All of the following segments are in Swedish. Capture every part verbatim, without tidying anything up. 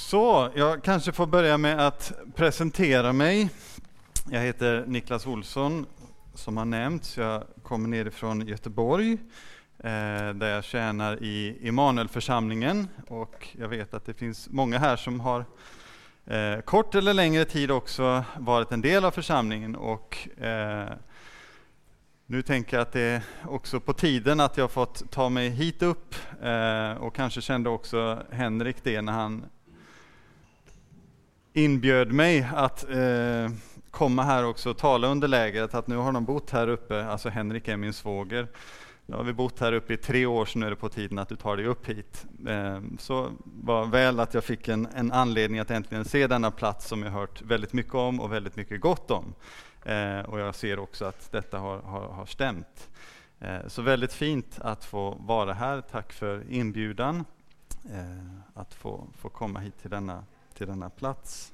Så, jag kanske får börja med att presentera mig. Jag heter Niklas Olsson, som har nämnts. Jag kommer nerifrån Göteborg, eh, där jag tjänar i Immanuelförsamlingen. Och jag vet att det finns många här som har eh, kort eller längre tid också varit en del av församlingen. Och eh, nu tänker jag att det är också på tiden att jag har fått ta mig hit upp. Eh, och kanske kände också Henrik det när han inbjöd mig att eh, komma här också och tala under lägret, att nu har de bott här uppe, alltså Henrik är min svåger. Nu har vi bott här uppe i tre år, så nu är det på tiden att du tar dig upp hit. Eh, så var väl att jag fick en, en anledning att äntligen se denna plats som jag hört väldigt mycket om och väldigt mycket gott om. Eh, och jag ser också att detta har, har, har stämt. Eh, så väldigt fint att få vara här. Tack för inbjudan eh, att få, få komma hit till denna till denna plats.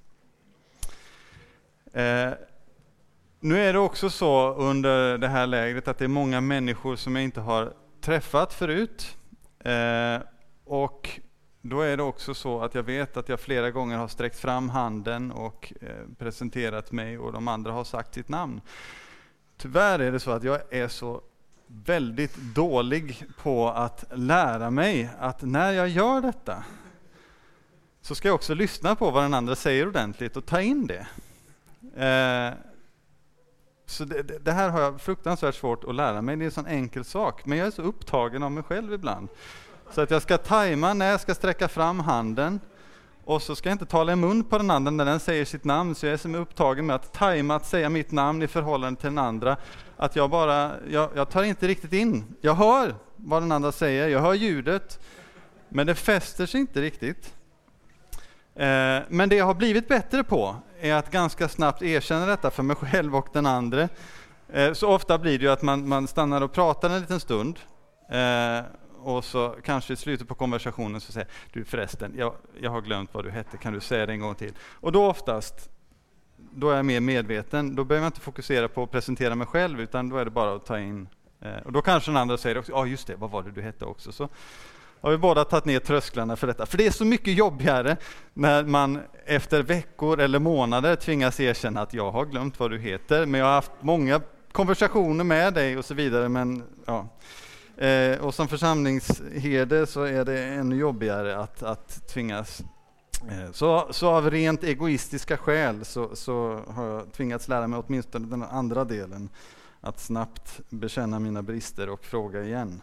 Eh, nu är det också så under det här lägret att det är många människor som jag inte har träffat förut. Eh, och då är det också så att jag vet att jag flera gånger har sträckt fram handen och eh, presenterat mig, och de andra har sagt sitt namn. Tyvärr är det så att jag är så väldigt dålig på att lära mig att när jag gör detta så ska jag också lyssna på vad den andra säger ordentligt och ta in det. Eh, så det, det här har jag fruktansvärt svårt att lära mig. Det är en sån enkel sak. Men jag är så upptagen av mig själv ibland. Så att jag ska tajma när jag ska sträcka fram handen. Och så ska jag inte tala i mun på den andra när den säger sitt namn. Så jag är så upptagen med att tajma att säga mitt namn i förhållande till den andra. Att jag bara, jag, jag tar inte riktigt in. Jag hör vad den andra säger. Jag hör ljudet. Men det fäster sig inte riktigt. Men det jag har blivit bättre på är att ganska snabbt erkänna detta för mig själv och den andra. Så ofta blir det ju att man, man stannar och pratar en liten stund. Och så kanske i slutet på konversationen så säger du förresten, jag, jag har glömt vad du hette, kan du säga det en gång till? Och då oftast, då är jag mer medveten. Då behöver jag inte fokusera på att presentera mig själv, utan då är det bara att ta in. Och då kanske den andra säger också, ja just det, vad var det du hette också? Så har vi båda tagit ner trösklarna för detta. För det är så mycket jobbigare när man efter veckor eller månader tvingas erkänna att jag har glömt vad du heter. Men jag har haft många konversationer med dig och så vidare. Men, ja. eh, och som församlingsherde så är det ännu jobbigare att, att tvingas. Eh, så, så av rent egoistiska skäl så, så har jag tvingats lära mig åtminstone den andra delen. Att snabbt bekänna mina brister och fråga igen.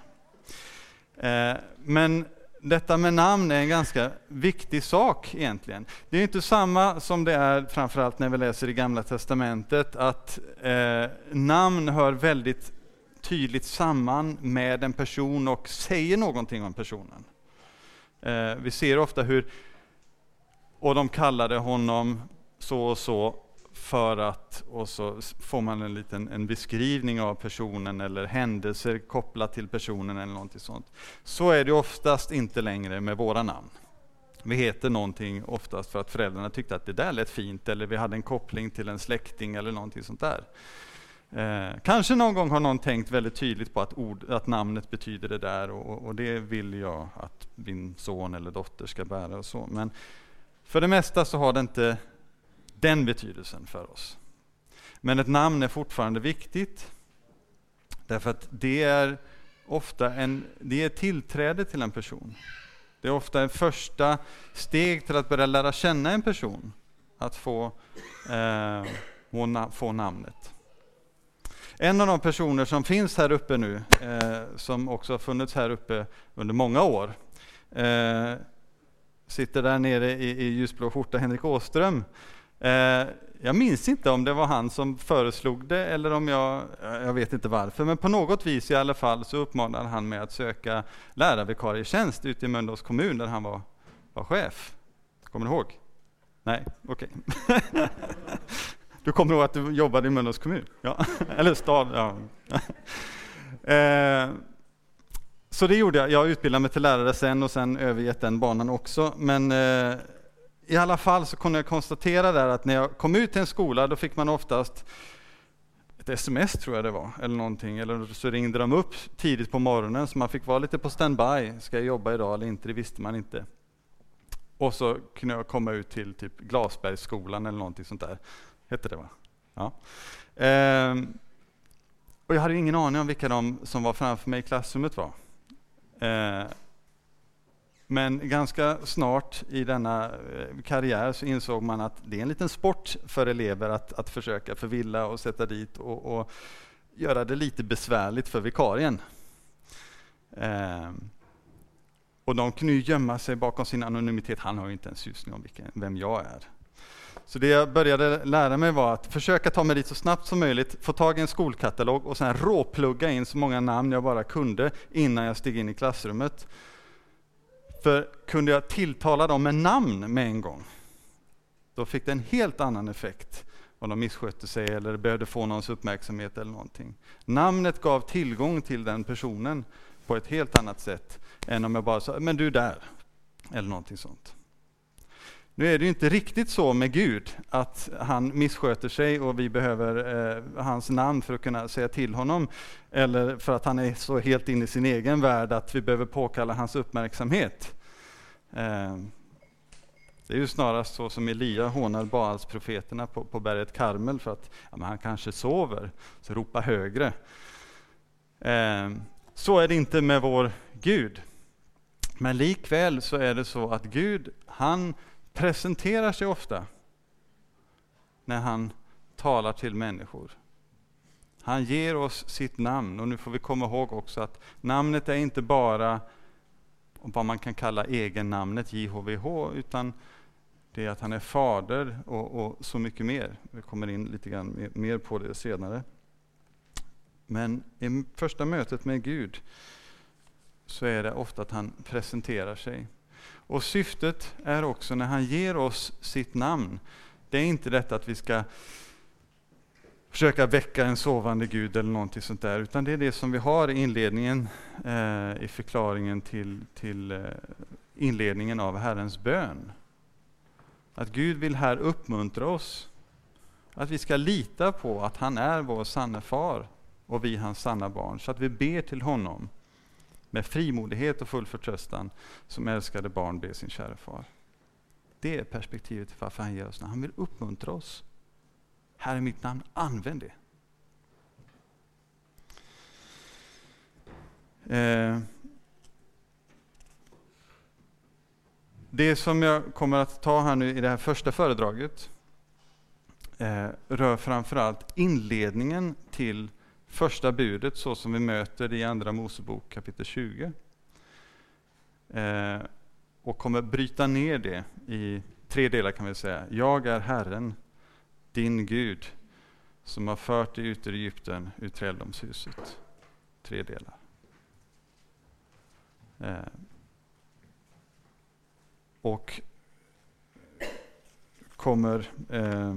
Men detta med namn är en ganska viktig sak egentligen. Det är inte samma som det är framförallt när vi läser i Gamla testamentet, att eh, namn hör väldigt tydligt samman med en person och säger någonting om personen. Eh, vi ser ofta hur, och de kallade honom så och så för att, och så får man en liten en beskrivning av personen eller händelser kopplat till personen eller någonting sånt. Så är det oftast inte längre med våra namn. Vi heter någonting oftast för att föräldrarna tyckte att det där lät fint, eller vi hade en koppling till en släkting eller någonting sånt där. Eh, kanske någon gång har någon tänkt väldigt tydligt på att, ord, att namnet betyder det där, och, och det vill jag att min son eller dotter ska bära och så. Men för det mesta så har det inte den betydelsen för oss. Men ett namn är fortfarande viktigt, därför att det är ofta en, det är tillträde till en person. Det är ofta en första steg till att börja lära känna en person, att få, eh, få namnet. En av de personer som finns här uppe nu, eh, som också har funnits här uppe under många år, eh, sitter där nere i, i ljusblå skjorta, Henrik Åström. Eh, jag minns inte om det var han som föreslog det, eller om jag, jag vet inte varför, men på något vis i alla fall så uppmanade han mig att söka lärarvikarietjänst ute i Mölndals kommun där han var, var chef. Kommer du ihåg? Nej, okej. Okay. Du kommer ihåg att du jobbade i Mölndals kommun? Ja, eller stad, ja. eh, så det gjorde jag. Jag utbildade mig till lärare sen och sen övergett den banan också, men eh, i alla fall så kunde jag konstatera där att när jag kom ut till en skola, då fick man oftast ett sms, tror jag det var, eller någonting. Eller så ringde de upp tidigt på morgonen, så man fick vara lite på standby. Ska jag jobba idag eller inte? Det visste man inte. Och så kunde jag komma ut till typ Glasbergsskolan eller någonting sånt där. Hette det va? Ja. Ehm, och jag hade ingen aning om vilka de som var framför mig i klassrummet var. Ehm, men ganska snart i denna karriär så insåg man att det är en liten sport för elever att, att försöka förvilla och sätta dit och, och göra det lite besvärligt för vikarien. Ehm, och de kunde ju gömma sig bakom sin anonymitet. Han har ju inte en susning om vilken, vem jag är. Så det jag började lära mig var att försöka ta mig dit så snabbt som möjligt, få tag i en skolkatalog och sen råplugga in så många namn jag bara kunde innan jag steg in i klassrummet. För kunde jag tilltala dem med namn med en gång, då fick det en helt annan effekt om de misskötte sig eller behövde få någons uppmärksamhet eller någonting. Namnet gav tillgång till den personen på ett helt annat sätt än om jag bara sa, men du där, eller någonting sånt. Nu är det ju inte riktigt så med Gud att han missköter sig och vi behöver eh, hans namn för att kunna säga till honom, eller för att han är så helt inne i sin egen värld att vi behöver påkalla hans uppmärksamhet. Eh, det är ju snarast så som Elia hånar Baalsprofeterna på, på berget Karmel för att ja, men han kanske sover, så ropa högre. Eh, så är det inte med vår Gud. Men likväl så är det så att Gud, han presenterar sig ofta när han talar till människor. Han ger oss sitt namn, och nu får vi komma ihåg också att namnet är inte bara vad man kan kalla egennamnet J H V H, utan det är att han är fader och, och så mycket mer. Vi kommer in lite grann mer på det senare. Men i första mötet med Gud så är det ofta att han presenterar sig. Och syftet är också när han ger oss sitt namn, det är inte detta att vi ska försöka väcka en sovande Gud eller någonting sånt där, utan det är det som vi har i inledningen, eh, i förklaringen till, till eh, inledningen av Herrens bön. Att Gud vill här uppmuntra oss, att vi ska lita på att han är vår sanna far och vi hans sanna barn, så att vi ber till honom med frimodighet och full förtröstan som älskade barn ber sin kära far. Det är perspektivet till varför han ger oss. Han vill uppmuntra oss. Här är mitt namn, använd det. Eh, det som jag kommer att ta här nu i det här första föredraget eh, rör framförallt inledningen till första budet, så som vi möter det i andra Mosebok kapitel tjugo. Eh, och kommer bryta ner det i tre delar kan vi säga. Jag är Herren, din Gud, som har fört dig ut ur Egypten, ur träldomshuset. Tre delar. Eh, och kommer eh,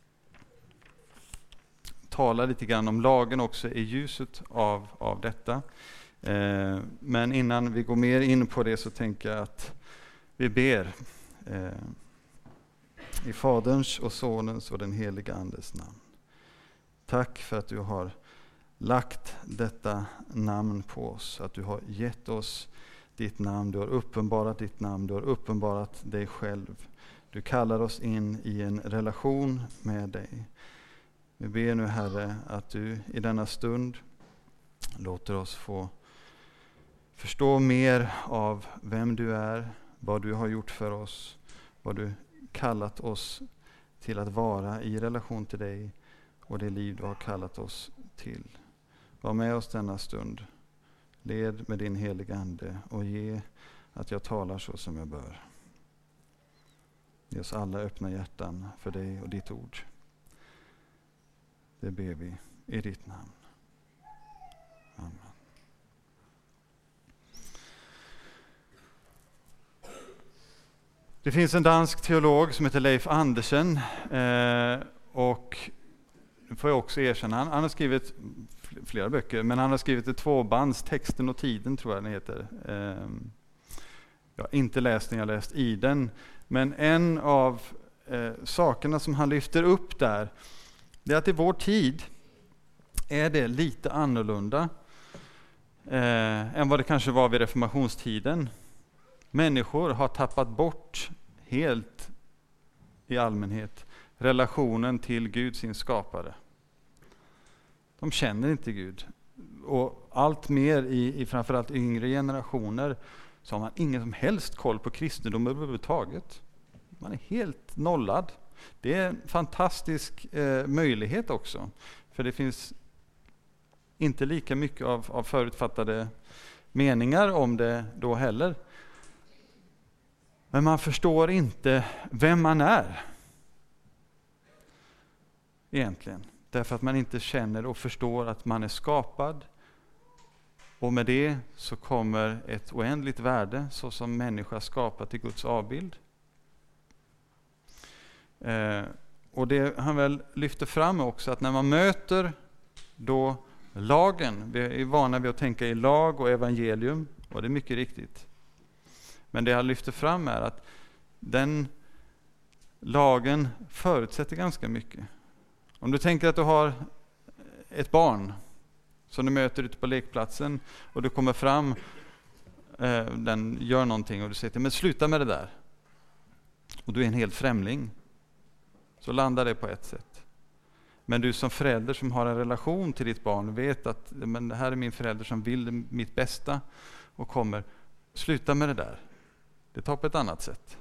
tala lite grann om lagen också i ljuset av, av detta. Eh, men innan vi går mer in på det så tänker jag att vi ber eh, i Faderns och Sonens och den heliga Andes namn. Tack för att du har lagt detta namn på oss, att du har gett oss ditt namn, du har uppenbarat ditt namn, du har uppenbarat dig själv. Du kallar oss in i en relation med dig. Vi ber nu, Herre, att du i denna stund låter oss få förstå mer av vem du är, vad du har gjort för oss, vad du kallat oss till att vara i relation till dig och det liv du har kallat oss till. Var med oss denna stund. Led med din heliga Ande och ge att jag talar så som jag bör. Ge oss alla öppna hjärtan för dig och ditt ord. Det ber vi i ditt namn. Amen. Det finns en dansk teolog som heter Leif Andersen eh, och nu får jag också erkänna, han, han har skrivit flera böcker, men han har skrivit ett tvåbands, Texten och tiden tror jag den heter. Eh, jag har inte läst den, jag har läst i den, men en av eh, sakerna som han lyfter upp där, det är att i vår tid är det lite annorlunda eh, än vad det kanske var vid reformationstiden. Människor har tappat bort helt i allmänhet relationen till Gud, sin skapare. De känner inte Gud. Och allt mer i, i framförallt yngre generationer så har man ingen som helst koll på kristendom överhuvudtaget. Man är helt nollad. Det är en fantastisk eh, möjlighet också. För det finns inte lika mycket av, av förutfattade meningar om det då heller. Men man förstår inte vem man är. Egentligen. Därför att man inte känner och förstår att man är skapad. Och med det så kommer ett oändligt värde så som människa skapat i Guds avbild. Eh, och det han väl lyfter fram också att när man möter då lagen, vi är vana vid att tänka i lag och evangelium, och det är mycket riktigt. Men det han lyfter fram är att den lagen förutsätter ganska mycket. Om du tänker att du har ett barn som du möter ute på lekplatsen och du kommer fram, eh, den gör någonting och du säger men sluta med det där. Och du är en helt främling. Så landar det på ett sätt. Men du som förälder som har en relation till ditt barn vet att men det här är min förälder som vill mitt bästa och kommer, sluta med det där. Det tar på ett annat sätt.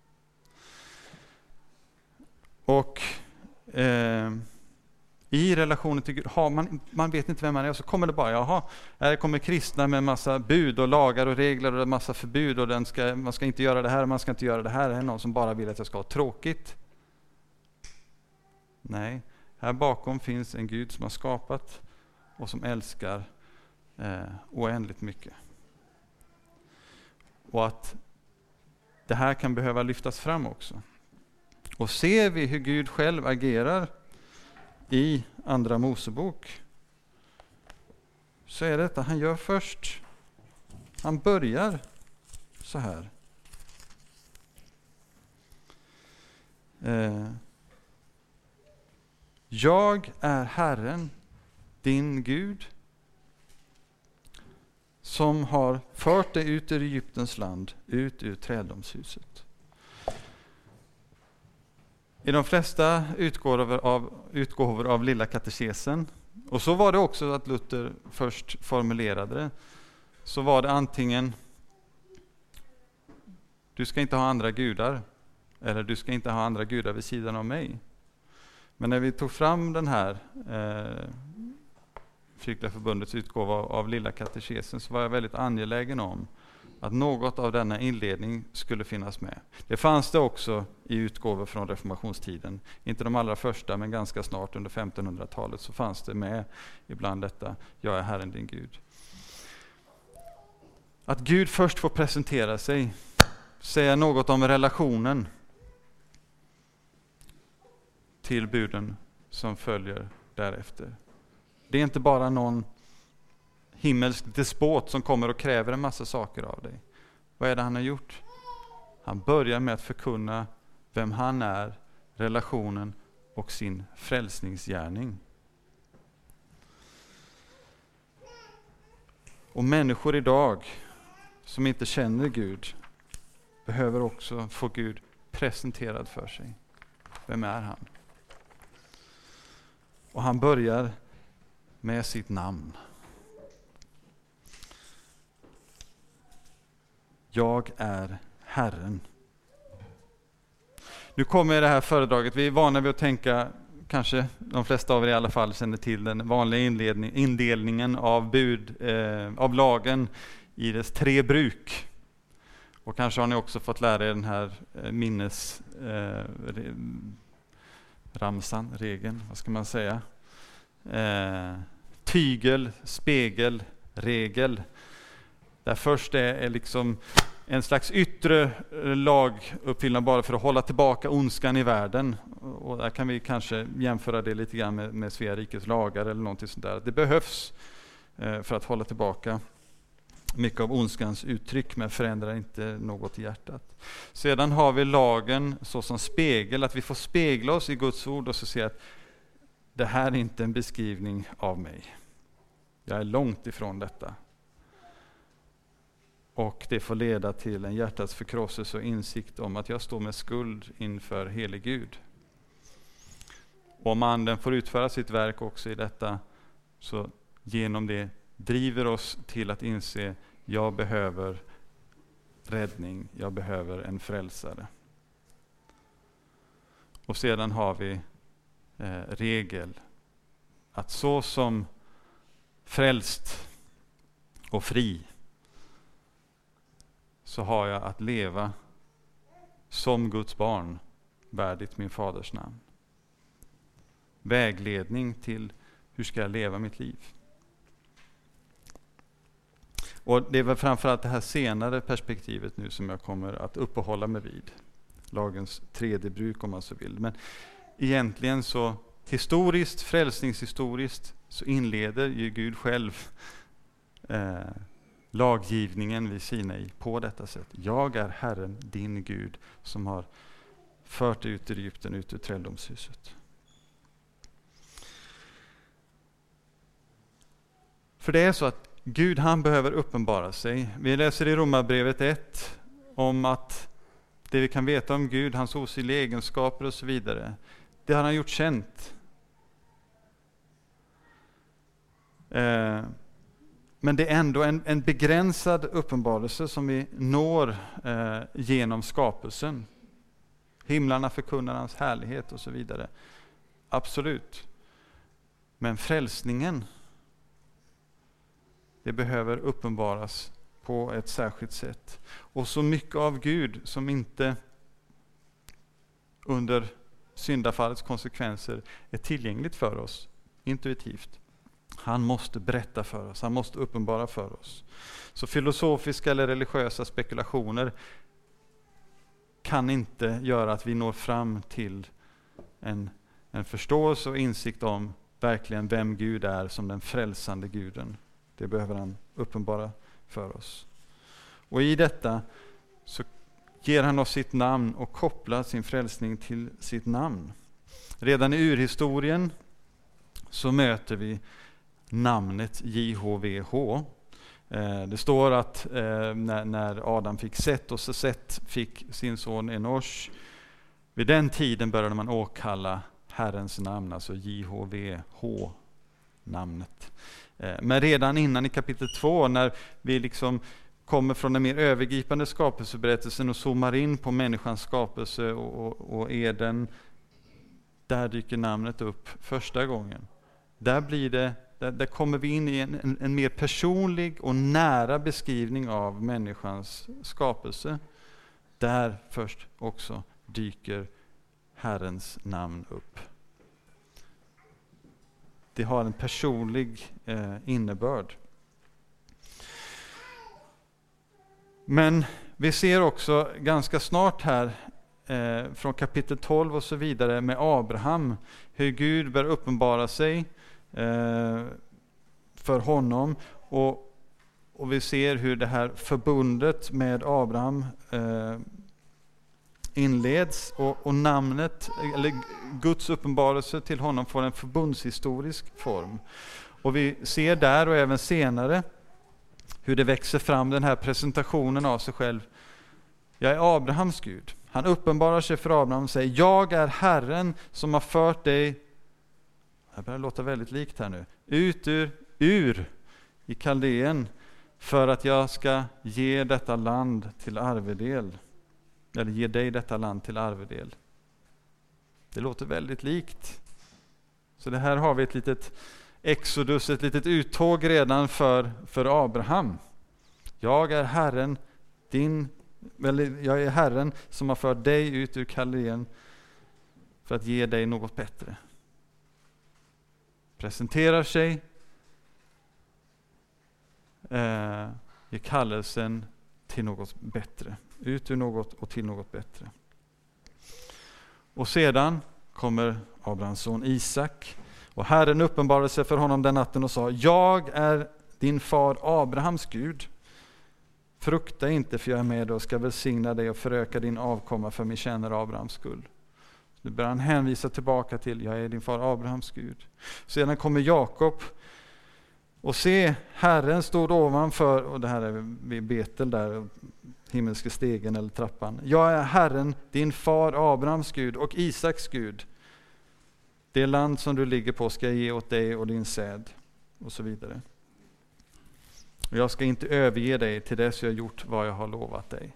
Och eh, i relationen till Gud, har man, man vet inte vem man är och så kommer det bara, jaha, här kommer kristna med en massa bud och lagar och regler och en massa förbud och den ska, man ska inte göra det här och man ska inte göra det här. Det är någon som bara vill att jag ska ha tråkigt. Nej, här bakom finns en Gud som har skapat och som älskar eh, oändligt mycket. Och att det här kan behöva lyftas fram också. Och ser vi hur Gud själv agerar i Andra Mosebok så är det detta han gör först. Han börjar så här. Eh, Jag är Herren, din Gud, som har fört dig ut ur Egyptens land, ut ur träddomshuset. I de flesta utgåvor av, utgåvor av Lilla katekesen, och så var det också att Luther först formulerade det, så var det antingen du ska inte ha andra gudar, eller du ska inte ha andra gudar vid sidan av mig. Men när vi tog fram den här eh, Kyrkliga förbundets utgåva av, av Lilla katekesen så var jag väldigt angelägen om att något av denna inledning skulle finnas med. Det fanns det också i utgåvor från reformationstiden. Inte de allra första, men ganska snart under femtonhundratalet så fanns det med ibland detta, jag är Herren din Gud. Att Gud först får presentera sig, säga något om relationen till buden som följer därefter. Det är inte bara någon himmelsk despot som kommer och kräver en massa saker av dig. Vad är det han har gjort? Han börjar med att förkunna vem han är, relationen och sin frälsningsgärning. Och människor idag som inte känner Gud behöver också få Gud presenterad för sig. Vem är han? Och han börjar med sitt namn. Jag är Herren. Nu kommer det här föredraget. Vi är vana vid att tänka, kanske de flesta av er i alla fall känner till den vanliga inledning, indelningen av bud, eh, av lagen i dess tre bruk. Och kanske har ni också fått lära er den här eh, minnes eh, re, ramsan, regeln, vad ska man säga? Eh, tygel, spegel, regel. Där först är, är liksom en slags yttre laguppfyllnad bara för att hålla tillbaka ondskan i världen. Och där kan vi kanske jämföra det lite grann med, med Svea rikes lagar eller någonting sånt där. Det behövs eh, för att hålla tillbaka mycket av ondskans uttryck, men förändrar inte något i hjärtat. Sedan har vi lagen så som spegel, att vi får spegla oss i Guds ord och så se att det här är inte en beskrivning av mig. Jag är långt ifrån detta. Och det får leda till en hjärtats förkrosselse och insikt om att jag står med skuld inför helig Gud. Och om anden får utföra sitt verk också i detta, så genom det driver oss till att inse jag behöver räddning, jag behöver en frälsare. Och sedan har vi eh, regel att så som frälst och fri så har jag att leva som Guds barn, värdigt min faders namn. Vägledning till hur ska jag leva mitt liv. Och det är väl framförallt det här senare perspektivet nu som jag kommer att uppehålla mig vid. Lagens tredje bruk om man så vill. Men egentligen så historiskt, frälsningshistoriskt, så inleder ju Gud själv eh, laggivningen vid Sinai på detta sätt. Jag är Herren, din Gud, som har fört ut ur Egypten, ut ur träldomshuset. För det är så att Gud, han behöver uppenbara sig. Vi läser i Romarbrevet ett om att det vi kan veta om Gud, hans osynliga egenskaper och så vidare, det har han gjort känt. Eh, men det är ändå en, en begränsad uppenbarelse som vi når eh, genom skapelsen. Himlarna förkunnar hans härlighet och så vidare. Absolut. Men frälsningen, det behöver uppenbaras på ett särskilt sätt. Och så mycket av Gud som inte under syndafallets konsekvenser är tillgängligt för oss intuitivt. Han måste berätta för oss, han måste uppenbara för oss. Så filosofiska eller religiösa spekulationer kan inte göra att vi når fram till en, en förståelse och insikt om verkligen vem Gud är som den frälsande guden. Det behöver han uppenbara för oss. Och i detta så ger han oss sitt namn och kopplar sin frälsning till sitt namn. Redan i urhistorien så möter vi namnet J H V H. Det står att när Adam fick Set och Set fick sin son Enosh, vid den tiden började man åkalla Herrens namn, alltså J H V H namnet. Men redan innan i kapitel två, när vi liksom kommer från den mer övergripande skapelseberättelsen och zoomar in på människans skapelse och, och, och Eden, där dyker namnet upp första gången. Där, blir det, där, där kommer vi in i en, en, en mer personlig och nära beskrivning av människans skapelse. Där först också dyker Herrens namn upp. Det har en personlig eh, innebörd. Men vi ser också ganska snart här eh, från kapitel tolv och så vidare med Abraham hur Gud bör uppenbara sig eh, för honom. Och, och vi ser hur det här förbundet med Abraham eh, inleds och, och namnet, eller Guds uppenbarelse till honom får en förbundshistorisk form. Och vi ser där och även senare hur det växer fram den här presentationen av sig själv. Jag är Abrahams Gud. Han uppenbarar sig för Abraham och säger, jag är Herren som har fört dig, det börjar låta väldigt likt här nu, ut ur, ur i Kaldeen för att jag ska ge detta land till arvedel. Eller ge dig detta land till arvedel. Det låter väldigt likt. Så det här har vi ett litet exodus, ett litet uttåg redan för, för Abraham. Jag är Herren, din, eller jag är Herren som har fört dig ut ur Kaldeen för att ge dig något bättre. Presenterar sig, eh, ger kallelsen till något bättre. Ut ur något och till något bättre. Och sedan kommer Abrahams son Isak. Och Herren uppenbarade sig för honom den natten och sa, jag är din far Abrahams Gud. Frukta inte, för jag är med dig och ska välsigna dig och föröka din avkomma för min tjänare Abrahams skull. Nu börjar han hänvisa tillbaka till, jag är din far Abrahams Gud. Sedan kommer Jakob Och se, Herren stod ovanför, och det här är vid Betel där, himmelska stegen eller trappan. Jag är Herren, din far Abrahams Gud och Isaks Gud. Det land som du ligger på ska jag ge åt dig och din säd, och så vidare. Och jag ska inte överge dig till dess jag gjort vad jag har lovat dig.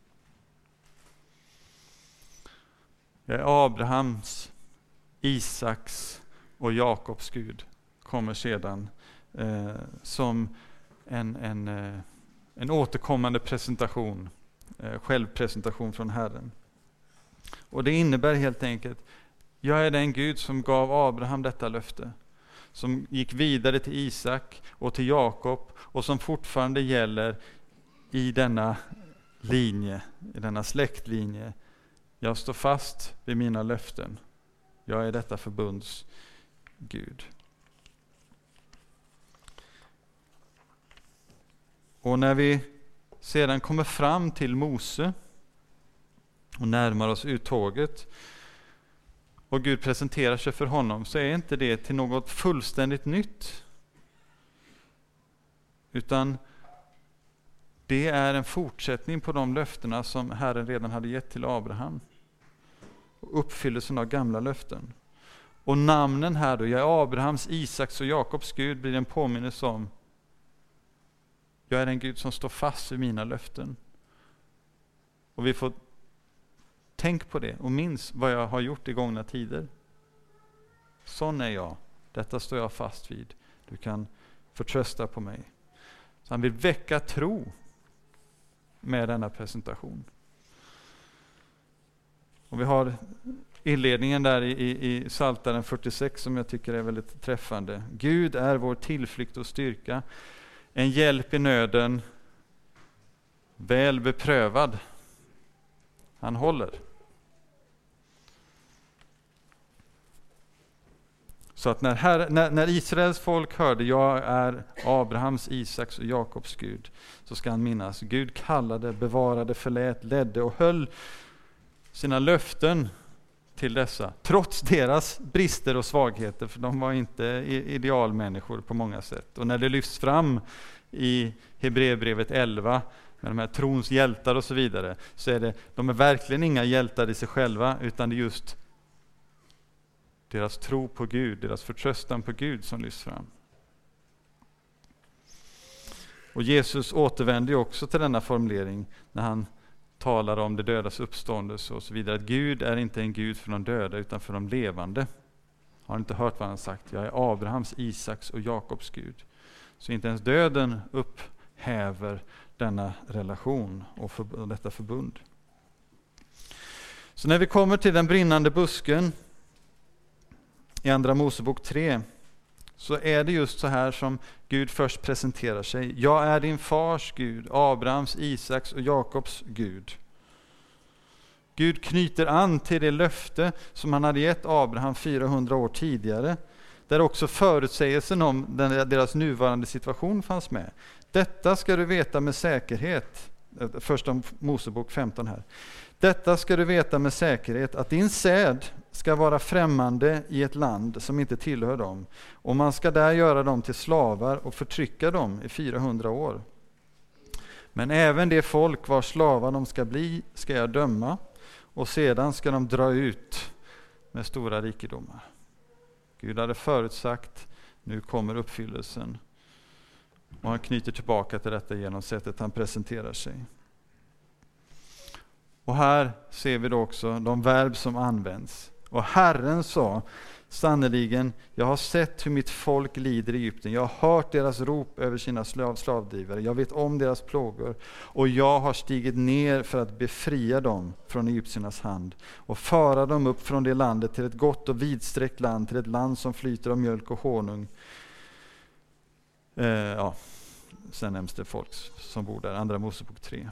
Jag är Abrahams, Isaks och Jakobs Gud, kommer sedan eh, som en, en, eh, en återkommande presentation, eh, självpresentation från Herren. Och det innebär helt enkelt, jag är den Gud som gav Abraham detta löfte, som gick vidare till Isak och till Jakob och som fortfarande gäller i denna linje, i denna släktlinje. Jag står fast vid mina löften. Jag är detta förbunds Gud. Och när vi sedan kommer fram till Mose och närmar oss uttåget och Gud presenterar sig för honom, så är inte det till något fullständigt nytt. Utan det är en fortsättning på de löftena som Herren redan hade gett till Abraham. Och uppfyllelsen av gamla löften. Och namnen här då, jag är Abrahams, Isaks och Jakobs Gud, blir en påminnelse om, jag är en Gud som står fast vid mina löften. Och vi får tänk på det och minns vad jag har gjort i gångna tider. Sån är jag. Detta står jag fast vid. Du kan förtrösta på mig. Så han vill väcka tro med denna presentation. Och vi har inledningen där i, i, i Psaltaren fyrtiosex som jag tycker är väldigt träffande. Gud är vår tillflykt och styrka, en hjälp i nöden, väl beprövad. Han håller. Så att när, här, när, när Israels folk hörde, jag är Abrahams, Isaks och Jakobs Gud, så ska han minnas, Gud kallade, bevarade, förlät, ledde och höll sina löften till dessa, trots deras brister och svagheter, för de var inte idealmänniskor på många sätt. Och när det lyfts fram i Hebreerbrevet elva, med de här trons hjältar och så vidare, så är det, de är verkligen inga hjältar i sig själva, utan det är just deras tro på Gud, deras förtröstan på Gud som lyfts fram. Och Jesus återvänder också till denna formulering när han talar om det dödas uppståndelse och så vidare. Att Gud är inte en Gud för de döda utan för de levande. Har inte hört vad han sagt? Jag är Abrahams, Isaks och Jakobs Gud. Så inte ens döden upphäver denna relation och, för, och detta förbund. Så när vi kommer till den brinnande busken i Andra Mosebok tre, så är det just så här som Gud först presenterar sig. Jag är din fars Gud, Abrahams, Isaks och Jakobs Gud. Gud knyter an till det löfte som han hade gett Abraham fyrahundra år tidigare, där också förutsägelsen om den, deras nuvarande situation fanns med. Detta ska du veta med säkerhet, första Mosebok femton här. Detta ska du veta med säkerhet, att din säd ska vara främmande i ett land som inte tillhör dem, och man ska där göra dem till slavar och förtrycka dem i fyrahundra år. Men även det folk vars slavar de ska bli ska jag döma, och sedan ska de dra ut med stora rikedomar. Gud hade förutsagt, nu kommer uppfyllelsen. Och han knyter tillbaka till detta genom sättet han presenterar sig. Och här ser vi då också de verb som används. Och Herren sa, sannoliken, jag har sett hur mitt folk lider i Egypten. Jag har hört deras rop över sina slav, slavdrivare. Jag vet om deras plågor. Och jag har stigit ner för att befria dem från egyptiernas hand. Och föra dem upp från det landet till ett gott och vidsträckt land. Till ett land som flyter av mjölk och honung. Eh, ja, sen nämns det folk som bor där. Andra Mosebok tre.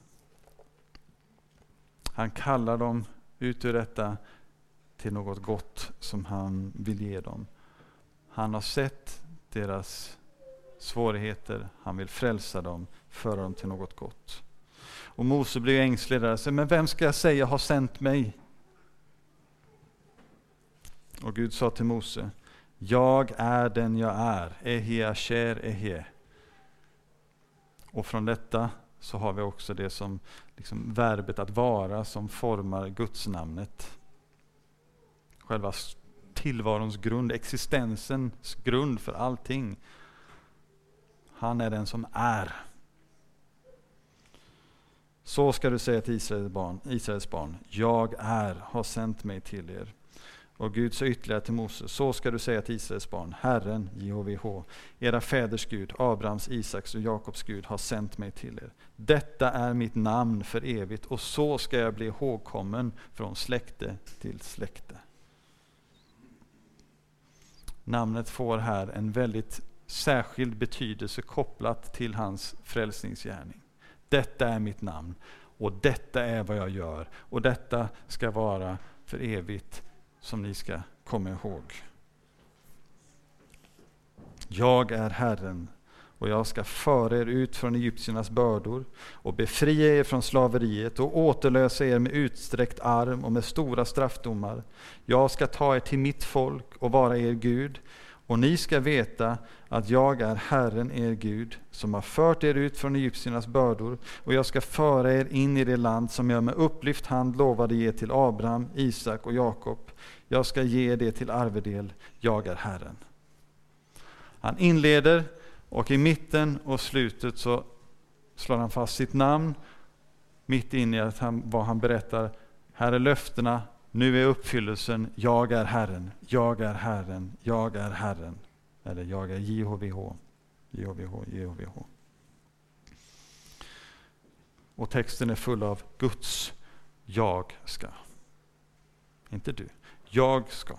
Han kallar dem ut ur detta till något gott som han vill ge dem. Han har sett deras svårigheter, han vill frälsa dem, föra dem till något gott. Och Mose blir ängslig där och säger, men vem ska jag säga har sänt mig? Och Gud sa till Mose, Jag är den jag är. Ehe asher ehe. Och från detta så har vi också det som liksom verbet att vara som formar Guds namnet. Själva tillvarons grund, existensens grund för allting. Han är den som är. Så ska du säga till Israels barn, Israels barn, jag är, har sänt mig till er. Och Gud sa ytterligare till Moses, så ska du säga till Israels barn, Herren, J H V H, era fäders Gud, Abrahams, Isaks och Jakobs Gud har sänt mig till er. Detta är mitt namn för evigt och så ska jag bli ihågkommen från släkte till släkte. Namnet får här en väldigt särskild betydelse kopplat till hans frälsningsgärning. Detta är mitt namn och detta är vad jag gör och detta ska vara för evigt som ni ska komma ihåg. Jag är Herren och jag ska föra er ut från egyptiernas bördor och befria er från slaveriet och återlösa er med utsträckt arm och med stora straffdomar. Jag ska ta er till mitt folk och vara er Gud. Och ni ska veta att jag är Herren er Gud som har fört er ut från egyptiernas bördor och jag ska föra er in i det land som jag med upplyft hand lovade ge till Abraham, Isak och Jakob. Jag ska ge det till arvedel, jag är Herren. Han inleder och i mitten och slutet så slår han fast sitt namn mitt in i att han, vad han berättar. Här är löftena. Nu är uppfyllelsen, jag är Herren, jag är Herren, jag är Herren. Eller jag är J H V H, J H V H, J H V H. Och texten är full av Guds jag ska. Inte du, jag ska.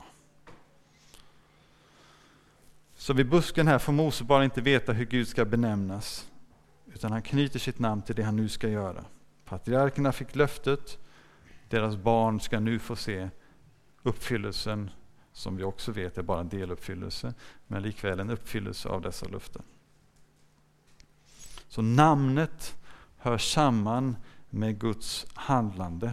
Så vid busken här får Mose bara inte veta hur Gud ska benämnas. Utan han knyter sitt namn till det han nu ska göra. Patriarkerna fick löftet. Deras barn ska nu få se uppfyllelsen, som vi också vet är bara en deluppfyllelse, men likväl en uppfyllelse av dessa löften. Så namnet hör samman med Guds handlande.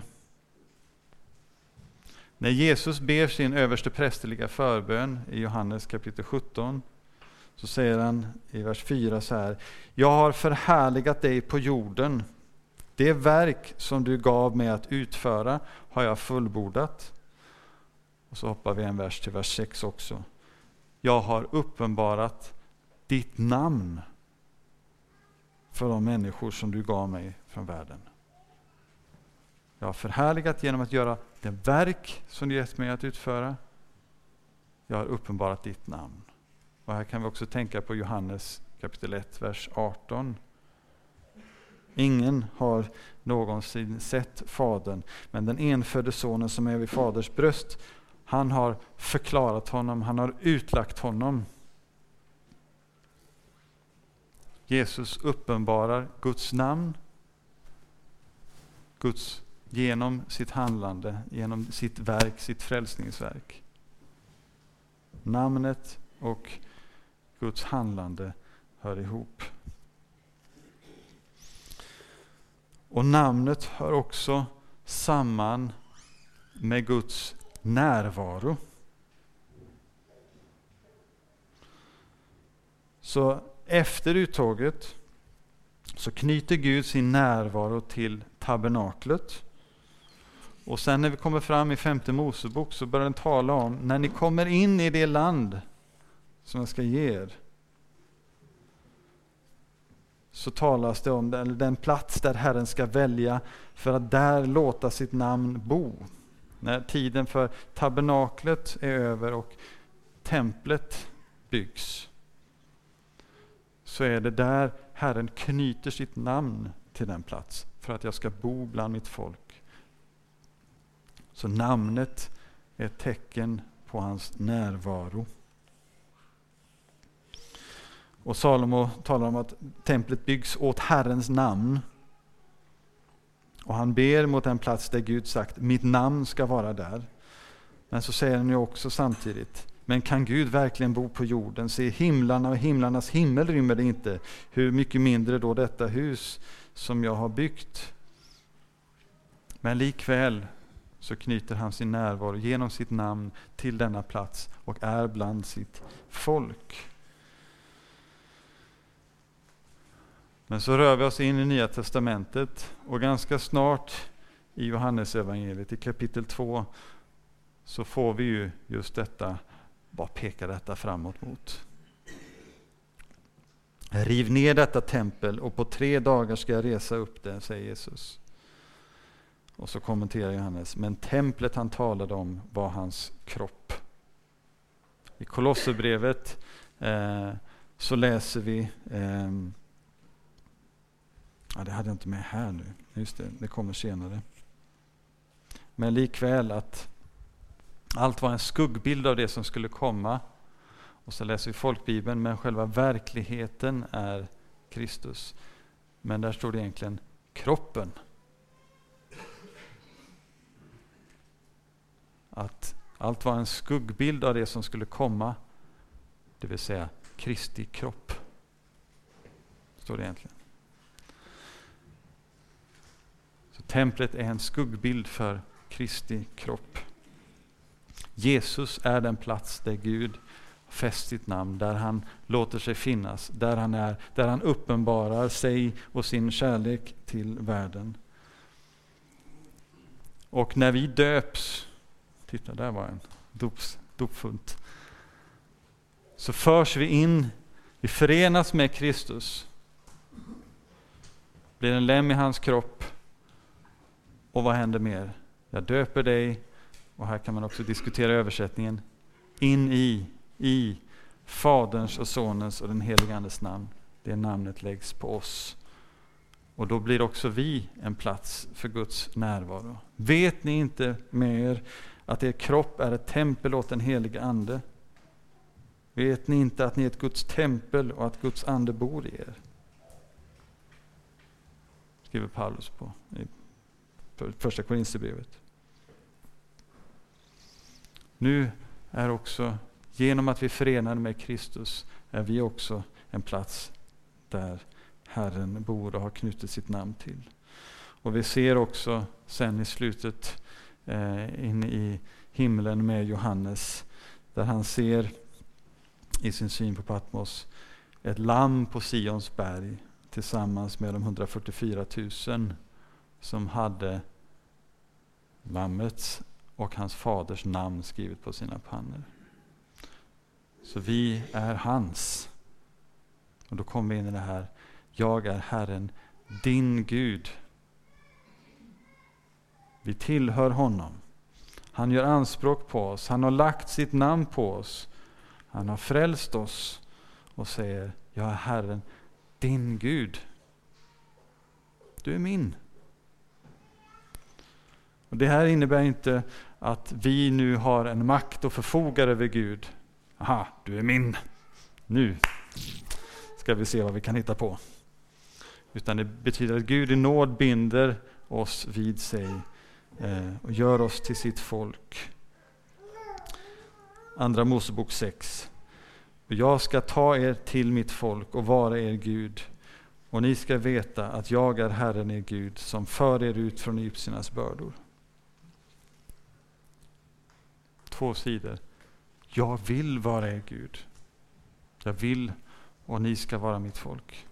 När Jesus ber sin överste prästerliga förbön i Johannes kapitel sjutton så säger han i vers fyra så här: jag har förhärligat dig på jorden. Det verk som du gav mig att utföra har jag fullbordat. Och så hoppar vi en vers till vers sex också. Jag har uppenbarat ditt namn för de människor som du gav mig från världen. Jag har förhärligat genom att göra det verk som du gett mig att utföra. Jag har uppenbarat ditt namn. Och här kan vi också tänka på Johannes kapitel ett, vers arton. Ingen har någonsin sett Fadern, men den enfödde sonen som är vid Faders bröst, han har förklarat honom, han har utlagt honom. Jesus uppenbarar Guds namn, Guds genom sitt handlande, genom sitt verk, sitt frälsningsverk. Namnet och Guds handlande hör ihop. Och namnet hör också samman med Guds närvaro. Så efter uttåget så knyter Gud sin närvaro till tabernaklet. Och sen när vi kommer fram i femte Mosebok så börjar den tala om när ni kommer in i det land som jag ska ge er. Så talas det om den, den plats där Herren ska välja för att där låta sitt namn bo. När tiden för tabernaklet är över och templet byggs, så är det där Herren knyter sitt namn till den plats för att jag ska bo bland mitt folk. Så namnet är ett tecken på hans närvaro. Och Salomo talar om att templet byggs åt Herrens namn. Och han ber mot en plats där Gud sagt, mitt namn ska vara där. Men så säger han ju också samtidigt, men kan Gud verkligen bo på jorden? Se, himlarna och himlarnas himmel rymmer det inte. Hur mycket mindre då detta hus som jag har byggt? Men likväl så knyter han sin närvaro genom sitt namn till denna plats och är bland sitt folk. Men så rör vi oss in i Nya testamentet och ganska snart i Johannesevangeliet i kapitel två så får vi ju just detta, vad pekar detta framåt mot? Riv ner detta tempel och på tre dagar ska jag resa upp det, säger Jesus. Och så kommenterar Johannes, men templet han talade om var hans kropp. I Kolosserbrevet eh, så läser vi, eh, ja, det hade jag inte med här nu, just det, det kommer senare. Men likväl att allt var en skuggbild av det som skulle komma. Och så läser vi folkbibeln, men själva verkligheten är Kristus. Men där står det egentligen kroppen. Att allt var en skuggbild av det som skulle komma, det vill säga Kristi kropp. Står det egentligen. Så templet är en skuggbild för Kristi kropp. Jesus är den plats där Gud fäst sitt namn, där han låter sig finnas, där han är, där han uppenbarar sig och sin kärlek till världen. Och när vi döps, titta där var en dops, dopfunt, så förs vi in, vi förenas med Kristus, blir en lem i hans kropp. Och vad händer mer? Jag döper dig, och här kan man också diskutera översättningen, in i, i Faderns och Sonens och den helige Andes namn. Det namnet läggs på oss. Och då blir också vi en plats för Guds närvaro. Vet ni inte mer att er kropp är ett tempel åt den helige Ande? Vet ni inte att ni är ett Guds tempel och att Guds ande bor i er? Skriver Paulus på i första Korinthierbrevet. Nu är också, genom att vi förenar med Kristus, är vi också en plats där Herren bor och har knutit sitt namn till. Och vi ser också sen i slutet eh, in i himlen med Johannes, där han ser i sin syn på Patmos ett lamm på Sions berg tillsammans med de hundrafyrtiofyra tusen som hade lammets och hans faders namn skrivet på sina pannor. Så vi är hans. Och då kommer vi in i det här, jag är Herren, din Gud. Vi tillhör honom. Han gör anspråk på oss. Han har lagt sitt namn på oss. Han har frälst oss och säger, jag är Herren, din Gud. Du är min. Och det här innebär inte att vi nu har en makt och förfogar över Gud. Aha, du är min. Nu ska vi se vad vi kan hitta på. Utan det betyder att Gud i nåd binder oss vid sig eh, och gör oss till sitt folk. Andra Mosebok sex. Jag ska ta er till mitt folk och vara er Gud. Och ni ska veta att jag är Herren er Gud som för er ut från egyptiernas bördor. Två sidor. Jag vill vara er Gud. Jag vill och ni ska vara mitt folk.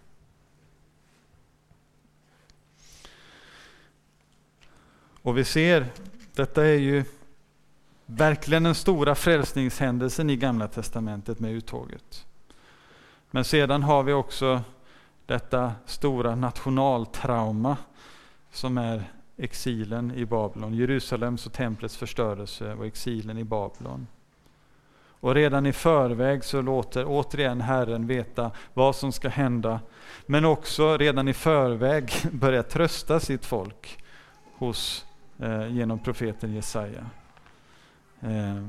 Och vi ser, detta är ju verkligen den stora frälsningshändelsen i Gamla testamentet med uttåget. Men sedan har vi också detta stora nationaltrauma som är exilen i Babylon. Jerusalems och templets förstörelse och exilen i Babylon. Och redan i förväg så låter återigen Herren veta vad som ska hända. Men också redan i förväg börja trösta sitt folk hos, eh, genom profeten Jesaja. Eh,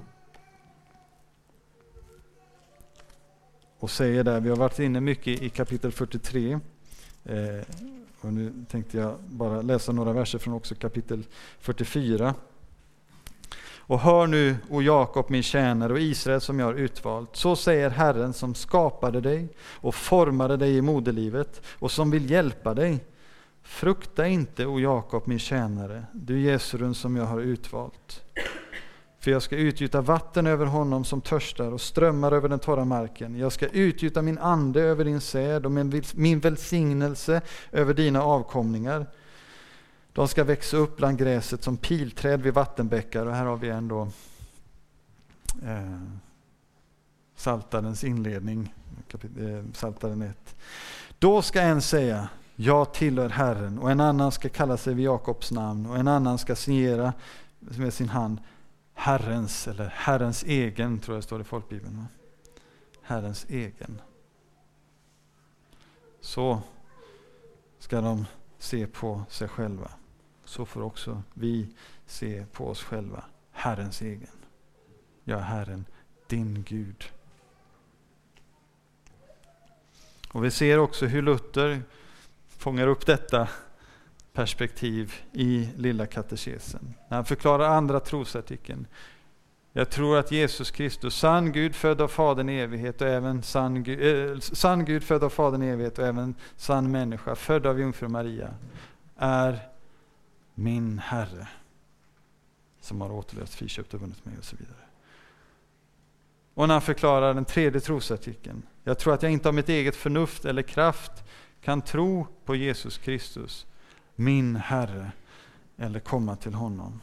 och säger där, vi har varit inne mycket i kapitel fyrtiotre. Eh, och nu tänkte jag bara läsa några verser från också kapitel fyrtiofyra. Och hör nu, o Jakob min tjänare och Israel som jag har utvalt. Så säger Herren som skapade dig och formade dig i moderlivet och som vill hjälpa dig. frukta inte, o Jakob min tjänare, du Jesurun som jag har utvalt. För jag ska utgjuta vatten över honom som törstar och strömmar över den torra marken. Jag ska utgjuta min ande över din säd och min välsignelse över dina avkomlingar. De ska växa upp bland gräset som pilträd vid vattenbäckar. Och här har vi ändå eh, Psaltarens inledning, eh, Psaltaren ett. Då ska en säga, jag tillhör Herren, och en annan ska kalla sig vid Jakobs namn, och en annan ska signera med sin hand Herrens, eller Herrens egen, tror jag står i folkbibeln. Va? Herrens egen. Så ska de se på sig själva. Så får också vi se på oss själva. Herrens egen. Jag är Herren, din Gud. Och vi ser också hur Luther fångar upp detta perspektiv i lilla katekesen. När han förklarar andra trosartikeln. Jag tror att Jesus Kristus, sann Gud född av Fadern i evighet och även sann Gud, eh, sann Gud född av Fadern i evighet och även sann människa, född av jungfru Maria, är min Herre som har återlöst, friköpt och vunnit mig och så vidare. Och när han förklarar den tredje trosartikeln. Jag tror att jag inte av mitt eget förnuft eller kraft kan tro på Jesus Kristus, min Herre, eller komma till honom.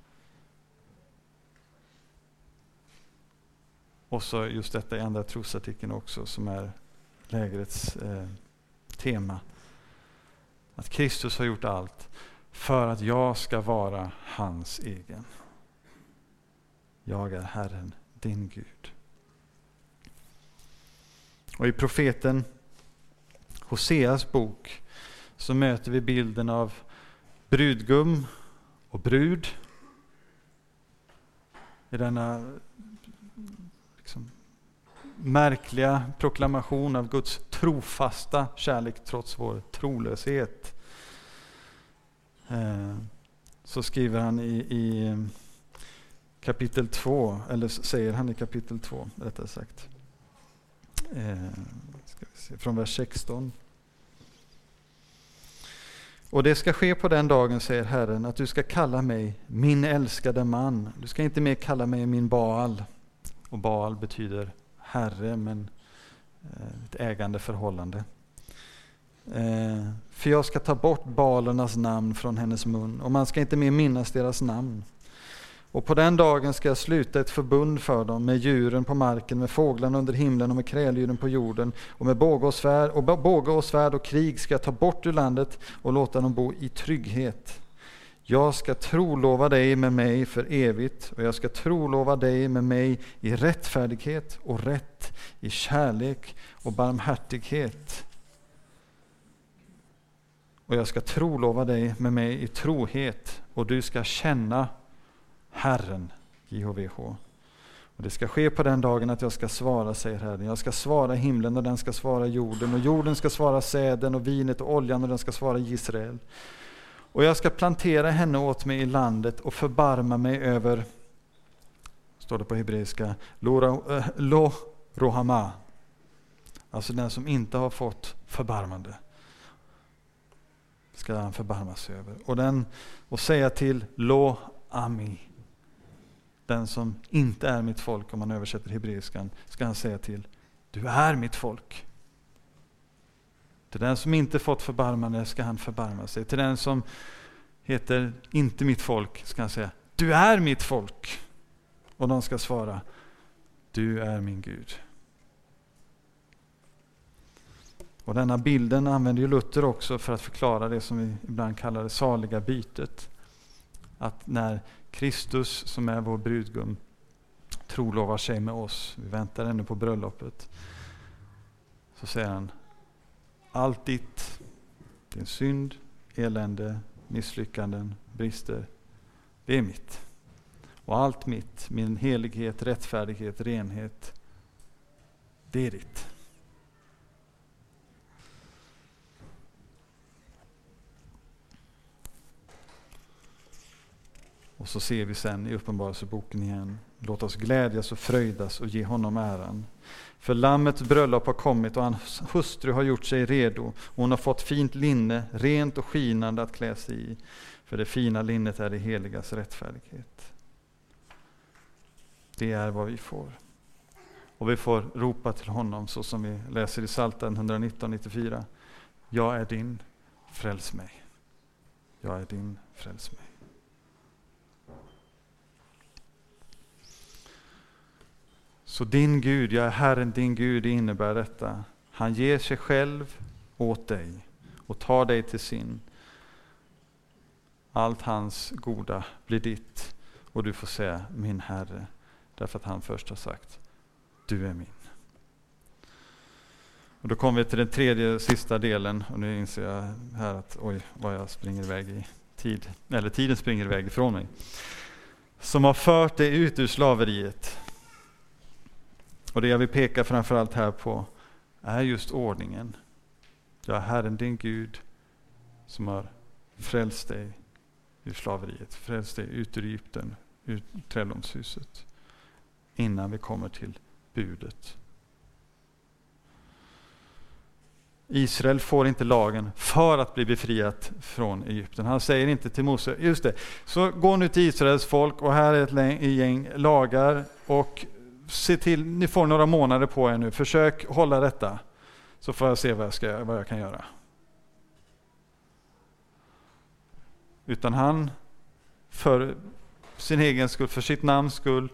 Och så just detta i andra trosartikeln också, som är lägrets eh, tema. Att Kristus har gjort allt för att jag ska vara hans egen. Jag är Herren, din Gud. Och i profeten Hoseas bok så möter vi bilden av brudgum och brud. I denna liksom märkliga proklamation av Guds trofasta kärlek trots vår trolöshet. Eh, så skriver han i, i kapitel två, eller säger han i kapitel två, rättare sagt. Eh, ska vi se, från vers sexton. Och det ska ske på den dagen, säger Herren, att du ska kalla mig min älskade man. Du ska inte mer kalla mig min Baal. Och Baal betyder herre, men eh, ett ägande förhållande. Eh, för jag ska ta bort Baalernas namn från hennes mun, och man ska inte mer minnas deras namn. Och på den dagen ska jag sluta ett förbund för dem med djuren på marken, med fåglarna under himlen och med kräldjuren på jorden. Och med båge och svärd och, båge och svärd och krig ska jag ta bort ur landet och låta dem bo i trygghet. Jag ska trolova dig med mig för evigt, och jag ska trolova dig med mig i rättfärdighet och rätt, i kärlek och barmhärtighet. Och jag ska trolova dig med mig i trohet, och du ska känna Herren, J H V H. Och det ska ske på den dagen att jag ska svara, säger Herren. Jag ska svara himlen och den ska svara jorden, och jorden ska svara säden och vinet och oljan och den ska svara Israel. Och jag ska plantera henne åt mig i landet och förbarma mig över, står det på hebreiska, lo, äh, lo rohama. Alltså den som inte har fått förbarmande ska han förbarma sig över. Och, den, och säga till lo ami, den som inte är mitt folk, om man översätter hebreiskan, ska han säga till, du är mitt folk. Till den som inte fått förbarmande ska han förbarma sig. Till den som heter inte mitt folk ska han säga, du är mitt folk. Och de ska svara, du är min Gud. Och denna bilden använder ju Luther också för att förklara det som vi ibland kallar det saliga bytet. Att när Kristus, som är vår brudgum, trolovar sig med oss, vi väntar ännu på bröllopet, så säger han, allt ditt, din synd, elände, misslyckanden, brister, det är mitt. Och allt mitt, min helighet, rättfärdighet, renhet, det är ditt. Och Och så ser vi sen i Uppenbarelseboken igen. Låt oss glädjas och fröjdas och ge honom äran. För lammets bröllop har kommit och hans hustru har gjort sig redo. Hon har fått fint linne, rent och skinande att klä sig i. För det fina linnet är det heligas rättfärdighet. Det är vad vi får. Och vi får ropa till honom så som vi läser i Psaltaren etthundranitton nittiofyra. Jag är din, fräls mig. Jag är din, fräls mig. Så din Gud, jag är Herren din Gud, det innebär detta. Han ger sig själv åt dig och tar dig till sin. Allt hans goda blir ditt och du får säga min Herre. Därför att han först har sagt, du är min. Och då kommer vi till den tredje sista delen och nu inser jag här att oj, vad jag springer iväg i tid. Eller tiden springer iväg ifrån mig. Som har fört dig ut ur slaveriet. Och det jag vill peka framförallt här på är just ordningen. Jag är Herren din Gud som har frälst dig ur slaveriet. Frälst dig ut ur Egypten, ur träldomshuset. Innan vi kommer till budet. Israel får inte lagen för att bli befriat från Egypten. Han säger inte till Mose, just det, så gå nu till Israels folk och här är ett gäng lagar och se till, ni får några månader på er nu, försök hålla detta så får jag se vad jag, ska, vad jag kan göra. Utan han för sin egen skull, för sitt namns skull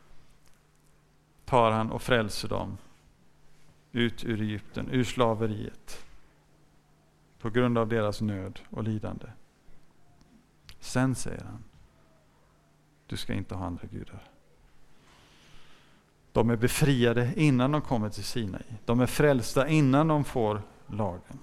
tar han och frälser dem ut ur Egypten, ur slaveriet på grund av deras nöd och lidande. Sen säger han, du ska inte ha andra gudar. De är befriade innan de kommer till Sinai. De är frälsta innan de får lagen.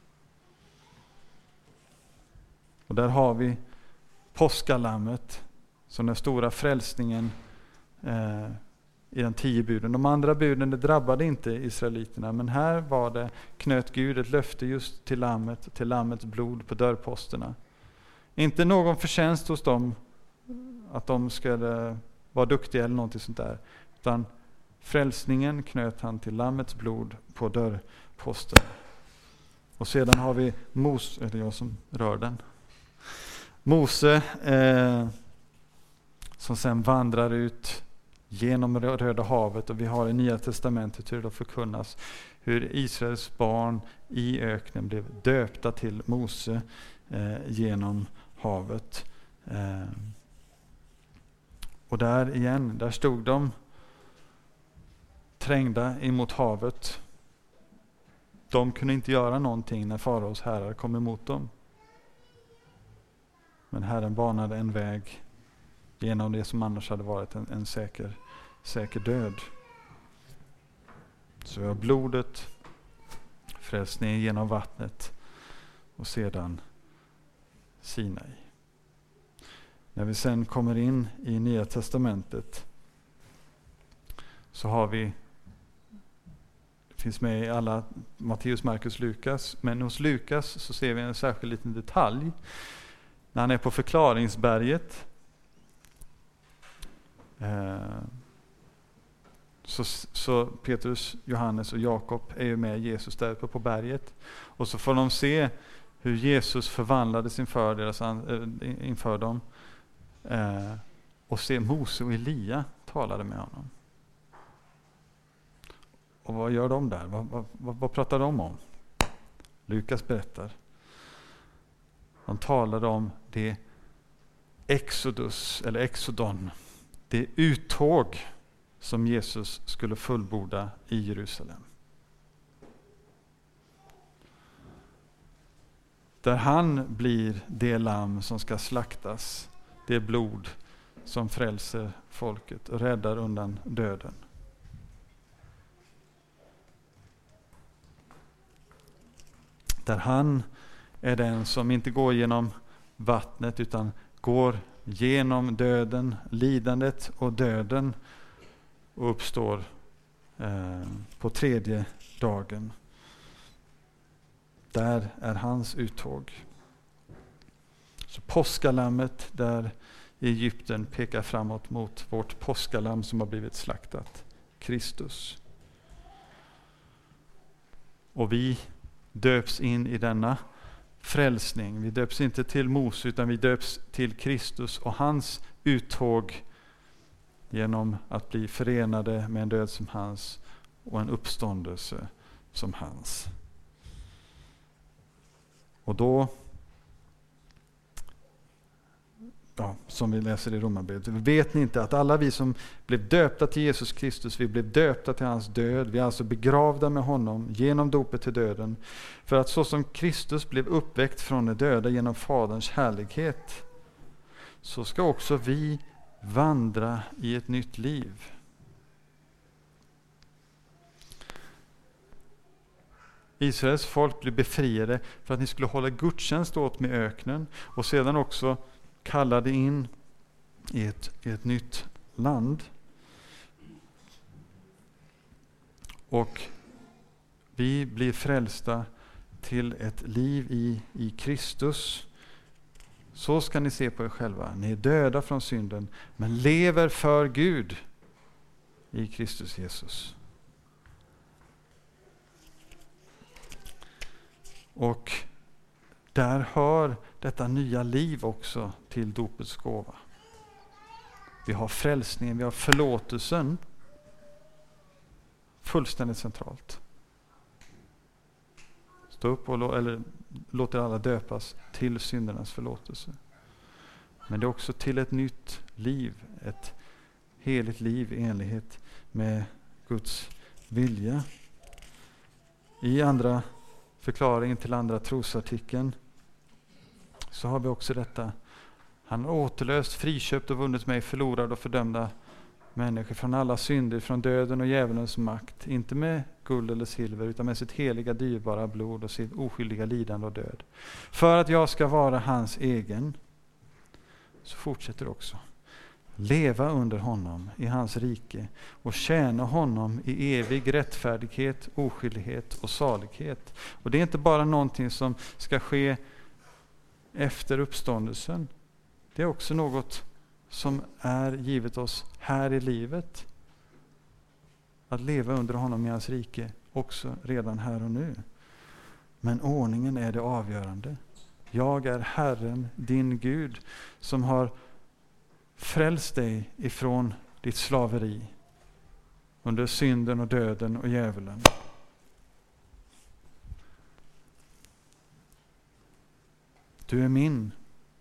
Och där har vi påskalammet som den stora frälsningen eh, i de tio buden. De andra buden det drabbade inte israeliterna, men här var det, knöt Gud ett löfte just till lammet, till lammets blod på dörrposterna. Inte någon förtjänst hos dem att de skulle vara duktiga eller någonting sånt där, utan frälsningen knöt han till lammets blod på dörrposten. Och sedan har vi Mose, eller jag som rör den. Mose eh, som sen vandrar ut genom Röda havet, och vi har i Nya testamentet hur det förkunnas hur Israels barn i öknen blev döpta till Mose eh, genom havet. Eh, och där igen, där stod de trängda emot havet. De kunde inte göra någonting när faraos herrar kom emot dem. Men Herren banade en väg genom det som annars hade varit en, en säker, säker död. Så jag blodet, frälsningen genom vattnet och sedan Sinai. När vi sen kommer in i Nya testamentet så har vi, det finns med i alla Matteus, Markus, Lukas, men hos Lukas så ser vi en särskild liten detalj. När han är på förklaringsberget eh, så, så Petrus, Johannes och Jakob är ju med Jesus där uppe på berget. Och så får de se hur Jesus förvandlades inför, deras, inför dem. Eh, och se Mose och Elia talade med honom. Och vad gör de där? Vad, vad, vad, vad pratar de om? Lukas berättar. De talade om det exodus, eller exodon, det uttåg som Jesus skulle fullborda i Jerusalem. Där han blir det lamm som ska slaktas, det blod som frälser folket och räddar undan döden. Där han är den som inte går genom vattnet utan går genom döden, lidandet och döden och uppstår eh, på tredje dagen. Där är hans uttåg. Så påskalammet där i Egypten pekar framåt mot vårt påskalamm som har blivit slaktat, Kristus. Och vi döps in i denna frälsning. Vi döps inte till Mose utan vi döps till Kristus och hans uttåg genom att bli förenade med en död som hans och en uppståndelse som hans. Och då, ja, som vi läser i Romarbrevet, vet ni inte att alla vi som blev döpta till Jesus Kristus, vi blev döpta till hans död, vi är alltså begravda med honom genom dopet till döden, för att så som Kristus blev uppväckt från de döda genom Faderns härlighet, så ska också vi vandra i ett nytt liv. Israels folk blev befriade för att ni skulle hålla gudstjänst åt med öknen och sedan också kallade in i ett, i ett nytt land. Och vi blir frälsta till ett liv i, i Kristus. Så ska ni se på er själva. Ni är döda från synden men lever för Gud i Kristus Jesus. Och där hör detta nya liv också till dopets gåva. Vi har frälsningen, vi har förlåtelsen. Fullständigt centralt. Stå upp och eller, låter alla döpas till syndernas förlåtelse. Men det är också till ett nytt liv. Ett heligt liv i enlighet med Guds vilja. I andra förklaringen till andra trosartikeln så har vi också detta. Han har återlöst, friköpt och vunnit mig förlorade och fördömda människor från alla synder, från döden och djävulens makt. Inte med guld eller silver utan med sitt heliga dyrbara blod och sitt oskyldiga lidande och död. För att jag ska vara hans egen. Så fortsätter också. Leva under honom i hans rike och tjäna honom i evig rättfärdighet, oskyldighet och salighet. Och det är inte bara någonting som ska ske efter uppståndelsen. Det är också något som är givet oss här i livet. Att leva under honom i hans rike också redan här och nu. Men ordningen är det avgörande. Jag är Herren, din Gud, som har frälst dig ifrån ditt slaveri under synden och döden och djävulen. Du är min.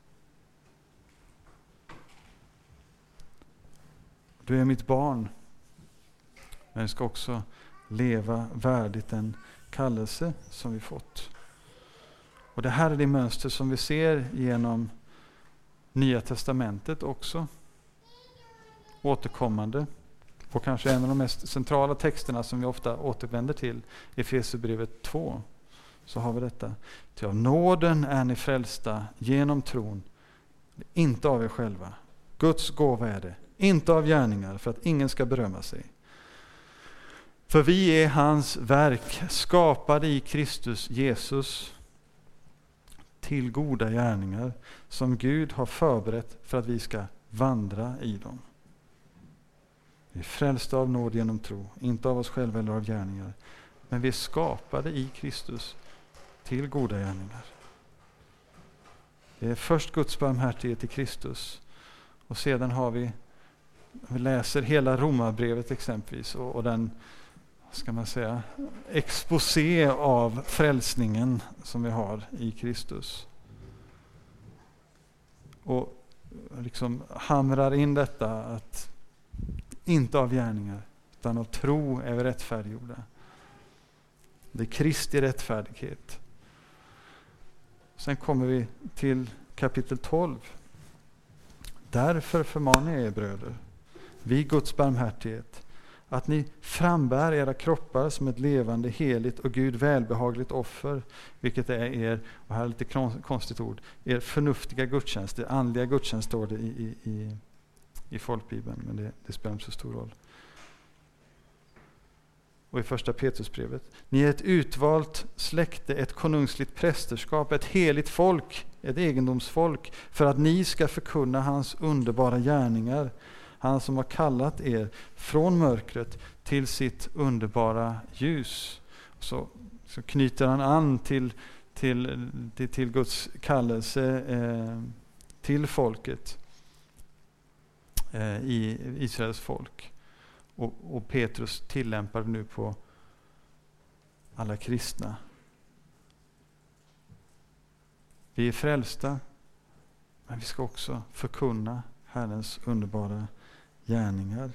Du är mitt barn. Men du ska också leva värdigt den kallelse som vi fått. Och det här är det mönster som vi ser genom Nya testamentet också. Återkommande. Och kanske en av de mest centrala texterna som vi ofta återvänder till, Efesierbrevet två. Så har vi detta. Till av nåden är ni frälsta genom tron. Inte av er själva. Guds gåva är det. Inte av gärningar för att ingen ska berömma sig. För vi är hans verk, skapade i Kristus Jesus till goda gärningar som Gud har förberett för att vi ska vandra i dem. Vi är frälsta av nåd genom tro, inte av oss själva eller av gärningar. Men vi är skapade i Kristus till goda gärningar. Det är först Guds barmhärtighet i Kristus. Och sedan har vi, vi läser hela Romarbrevet exempelvis och, och den, ska man säga, exposé av frälsningen som vi har i Kristus. Och liksom hamrar in detta att inte av gärningar utan av tro är vi rättfärdiggjorda. Det är Kristi rättfärdighet. Sen kommer vi till kapitel tolv. Därför förmanar jag er bröder, vid Guds barmhärtighet, att ni frambär era kroppar som ett levande, heligt och Gud välbehagligt offer, vilket är er, och här är lite konstigt ord, er förnuftiga gudstjänst, det andliga gudstjänst står det i, i, i, i folkbibeln, men det, det spelar inte så stor roll. och i första Petrusbrevet. Ni är ett utvalt släkte, ett konungsligt prästerskap, ett heligt folk, ett egendomsfolk, för att ni ska förkunna hans underbara gärningar. Han som har kallat er från mörkret till sitt underbara ljus. Så, så knyter han an till, till, till, till Guds kallelse eh, till folket, eh, i Israels folk. Och, och Petrus tillämpar nu på alla kristna. Vi är frälsta, men vi ska också förkunna Herrens underbara gärningar.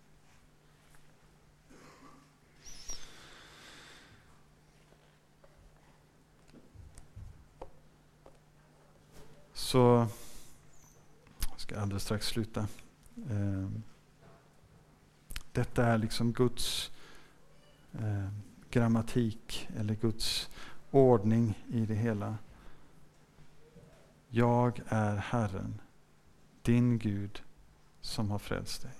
Så jag ska alldeles strax sluta. Eh, detta är liksom Guds eh, grammatik eller Guds ordning i det hela. Jag är Herren, din Gud, som har frälst dig.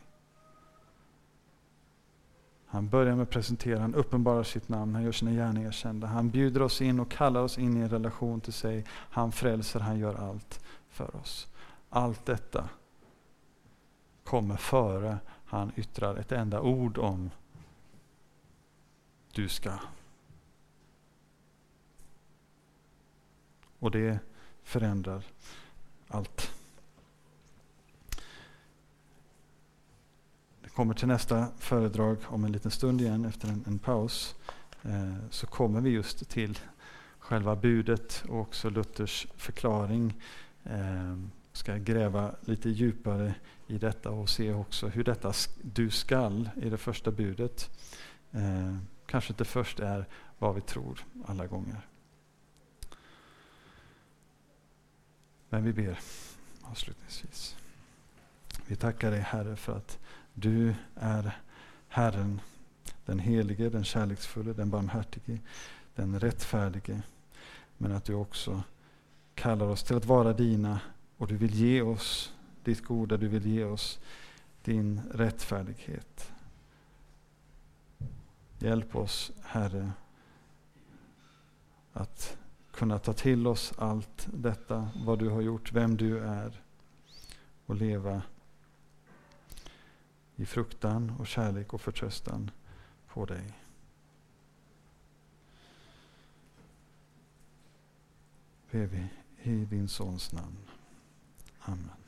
Han börjar med att presentera, han uppenbarar sitt namn, han gör sina gärningar kända. Han bjuder oss in och kallar oss in i en relation till sig. Han frälser, han gör allt för oss. Allt detta kommer före han yttrar ett enda ord om du ska. Och det förändrar allt. Det kommer till nästa föredrag om en liten stund igen efter en, en paus. Eh, så kommer vi just till själva budet och också Luthers förklaring. Eh, ska gräva lite djupare i detta och se också hur detta du skall i det första budet eh, kanske inte först är vad vi tror alla gånger. Men vi ber avslutningsvis. Vi tackar dig, Herre, för att du är Herren, den helige, den kärleksfulle, den barmhärtige, den rättfärdige. Men att du också kallar oss till att vara dina, och du vill ge oss ditt goda, du vill ge oss din rättfärdighet. Hjälp oss, Herre, att kunna ta till oss allt detta, vad du har gjort, vem du är, och leva i fruktan och kärlek och förtröstan på dig. Ber vi i din sons namn. Amen.